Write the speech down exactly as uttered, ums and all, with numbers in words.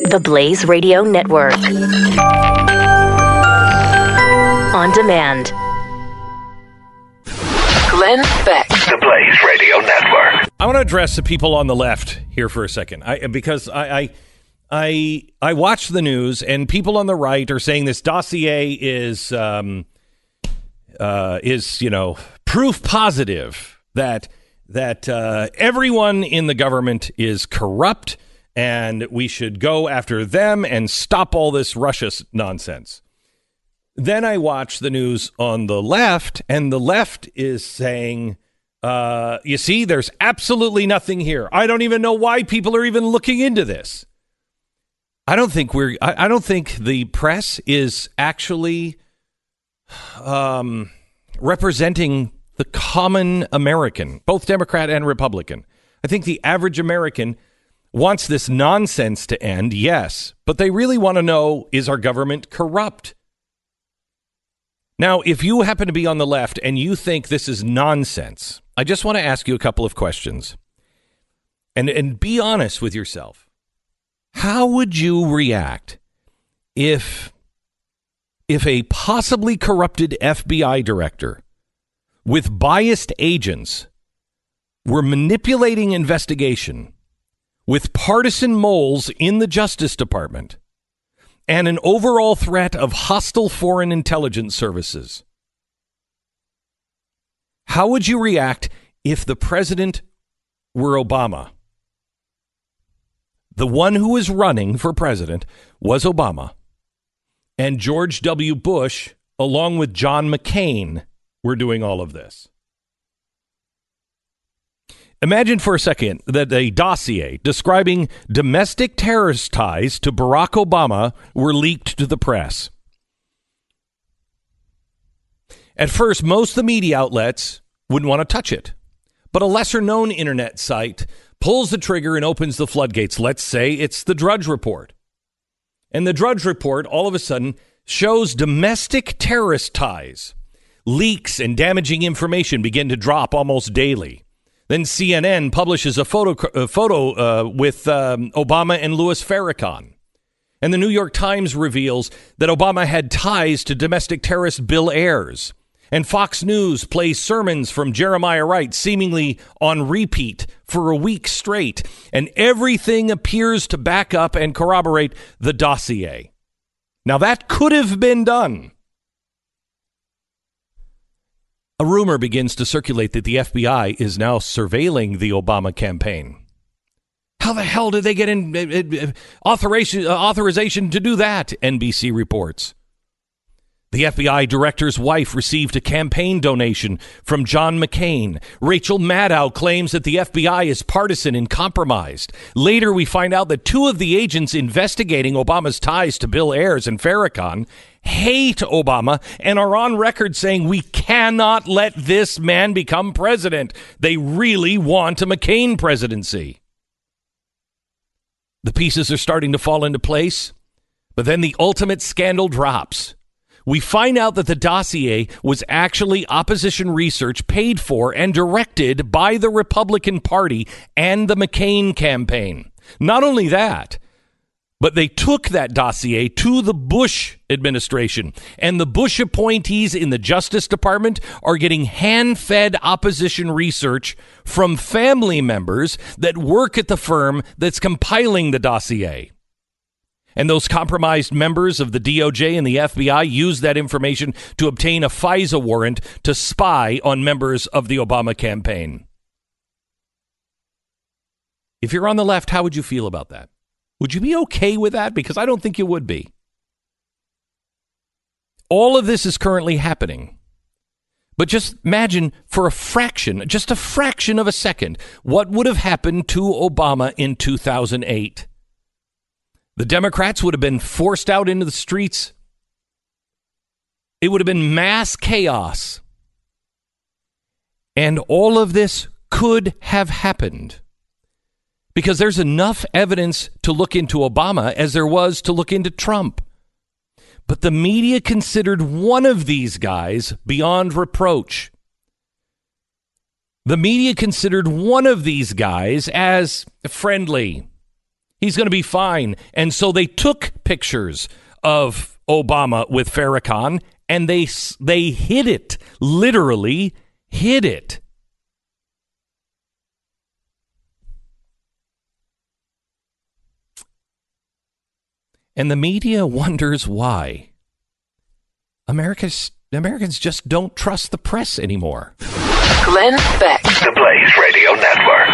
The Blaze Radio Network. On demand. Glenn Beck. The Blaze Radio Network. I want to address the people on the left here for a second, I, because I, I, I, I watch the news and people on the right are saying this dossier is, um, uh, is you know, proof positive that that uh, everyone in the government is corrupt and we should go after them and stop all this Russia nonsense. Then I watch the news on the left, and the left is saying, uh, you see, there's absolutely nothing here. I don't even know why people are even looking into this. I don't think we're, I, I don't think the press is actually um, representing the common American, both Democrat and Republican. I think the average American wants this nonsense to end, yes, but they really want to know, is our government corrupt? Now, if you happen to be on the left and you think this is nonsense, I just want to ask you a couple of questions. And, and be honest with yourself. How would you react if, if a possibly corrupted F B I director with biased agents were manipulating investigation with partisan moles in the Justice Department and an overall threat of hostile foreign intelligence services? How would you react if the president were Obama? The one who was running for president was Obama, and George W. Bush, along with John McCain, were doing all of this. Imagine for a second that a dossier describing domestic terrorist ties to Barack Obama were leaked to the press. At first, most of the media outlets wouldn't want to touch it, but a lesser-known internet site pulls the trigger and opens the floodgates. Let's say it's the Drudge Report. And the Drudge Report, all of a sudden, shows domestic terrorist ties. Leaks and damaging information begin to drop almost daily. Then C N N publishes a photo a photo uh, with um, Obama and Louis Farrakhan. And the New York Times reveals that Obama had ties to domestic terrorist Bill Ayers. And Fox News plays sermons from Jeremiah Wright, seemingly on repeat for a week straight. And everything appears to back up and corroborate the dossier. Now, that could have been done. A rumor begins to circulate that the F B I is now surveilling the Obama campaign. How the hell did they get in uh, uh, authorization, uh, authorization to do that? N B C reports. The F B I director's wife received a campaign donation from John McCain. Rachel Maddow claims that the F B I is partisan and compromised. Later, we find out that two of the agents investigating Obama's ties to Bill Ayers and Farrakhan hate Obama and are on record saying we cannot let this man become president. They really want a McCain presidency. The pieces are starting to fall into place, but then the ultimate scandal drops. We find out that the dossier was actually opposition research paid for and directed by the Republican Party and the McCain campaign. Not only that, but they took that dossier to the Bush administration, and the Bush appointees in the Justice Department are getting hand-fed opposition research from family members that work at the firm that's compiling the dossier. And those compromised members of the D O J and the F B I used that information to obtain a FISA warrant to spy on members of the Obama campaign. If you're on the left, how would you feel about that? Would you be okay with that? Because I don't think you would be. All of this is currently happening. But just imagine for a fraction, just a fraction of a second, what would have happened to Obama in two thousand eight. The Democrats would have been forced out into the streets. It would have been mass chaos. And all of this could have happened because there's enough evidence to look into Obama as there was to look into Trump. But the media considered one of these guys beyond reproach. The media considered one of these guys as friendly. He's going to be fine. And so they took pictures of Obama with Farrakhan, and they they hid it, literally hid it. And the media wonders why. America's, Americans just don't trust the press anymore. Glenn Beck. The Blaze Radio Network.